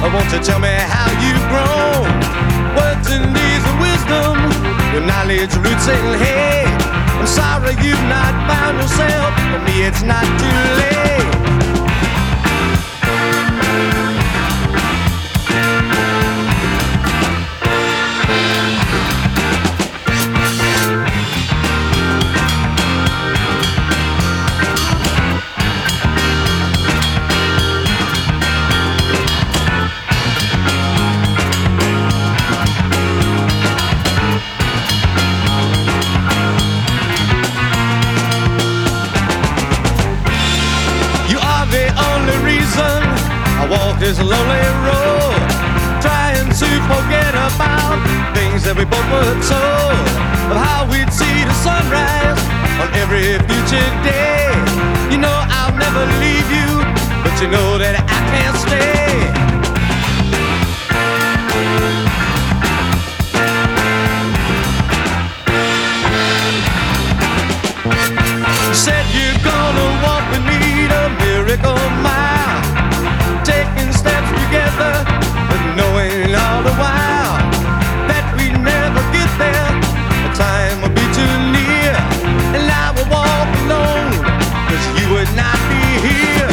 Won't you tell me how you've grown? Words and deeds of wisdom, your knowledge roots in hate. I'm sorry you've not found yourself. For me it's not too late. I walk this lonely road, trying to forget about things that we both were told, of how we'd see the sunrise on every future day. You know I'll never leave you, but you know that I can't stay. You said you're gonna walk with me the miracle mile, taking steps together, but knowing all the while that we never get there. The time will be too near, and I will walk alone, 'cause you would not be here.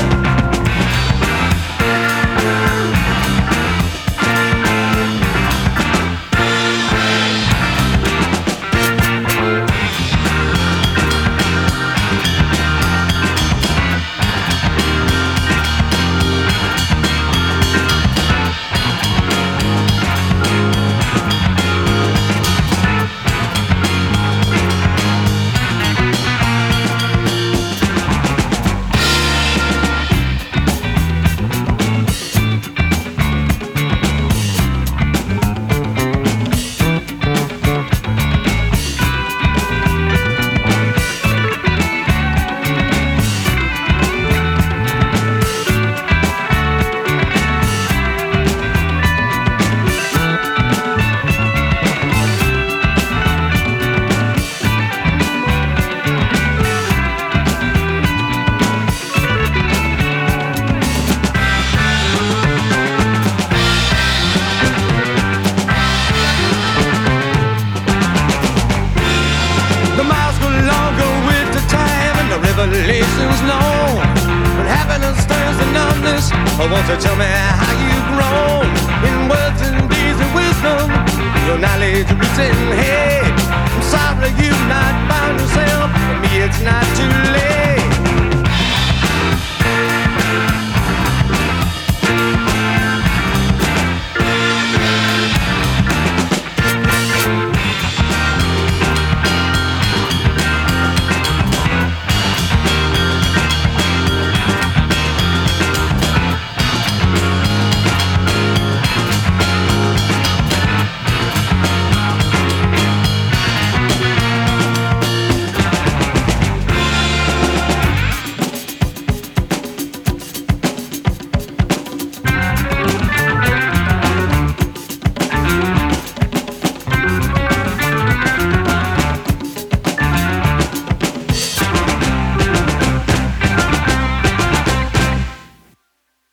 Revelations known, when happiness turns to numbness. I want to tell me how you've grown in words and deeds and wisdom, your knowledge roots in head. I'm sorry you've not found yourself. For me it's not too